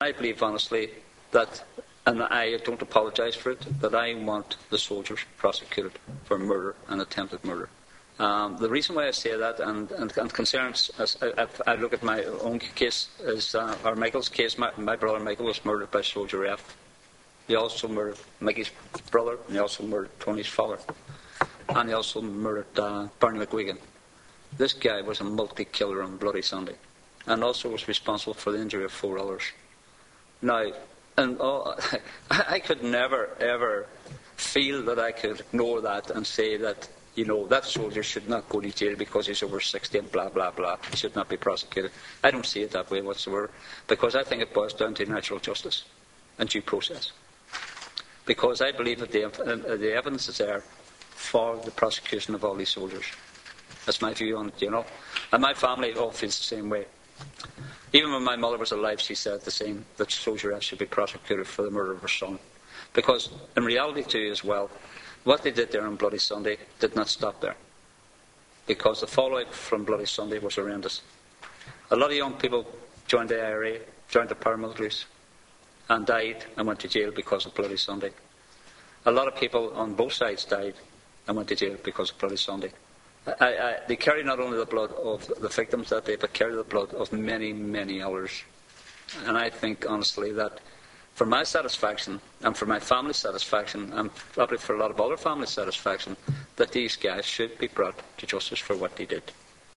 I believe honestly that, and I don't apologise for it, that I want the soldiers prosecuted for murder and attempted murder. The reason why I say that, and concerns, as I look at my own case, is or Michael's case. My brother Michael was murdered by Soldier F. He also murdered Mickey's brother, and he also murdered Tony's father, and he also murdered Barney McGuigan. This guy was a multi-killer on Bloody Sunday, and also was responsible for the injury of 4 others. Now, I could never ever feel that I could ignore that and say that, you know, that soldier should not go to jail because he's over 60 and blah, blah, blah. He should not be prosecuted. I don't see it that way whatsoever, because I think it boils down to natural justice and due process. Because I believe that the evidence is there for the prosecution of all these soldiers. That's my view on it, you know. And my family all feels the same way. Even when my mother was alive, she said the same, that Soldier F should be prosecuted for the murder of her son. Because in reality too as well, what they did there on Bloody Sunday did not stop there. Because the fallout from Bloody Sunday was horrendous. A lot of young people joined the IRA, joined the paramilitaries, and died and went to jail because of Bloody Sunday. A lot of people on both sides died and went to jail because of Bloody Sunday. They carry not only the blood of the victims that day, but carry the blood of many, many others. And I think, honestly, that for my satisfaction, and for my family's satisfaction, and probably for a lot of other families' satisfaction, that these guys should be brought to justice for what they did.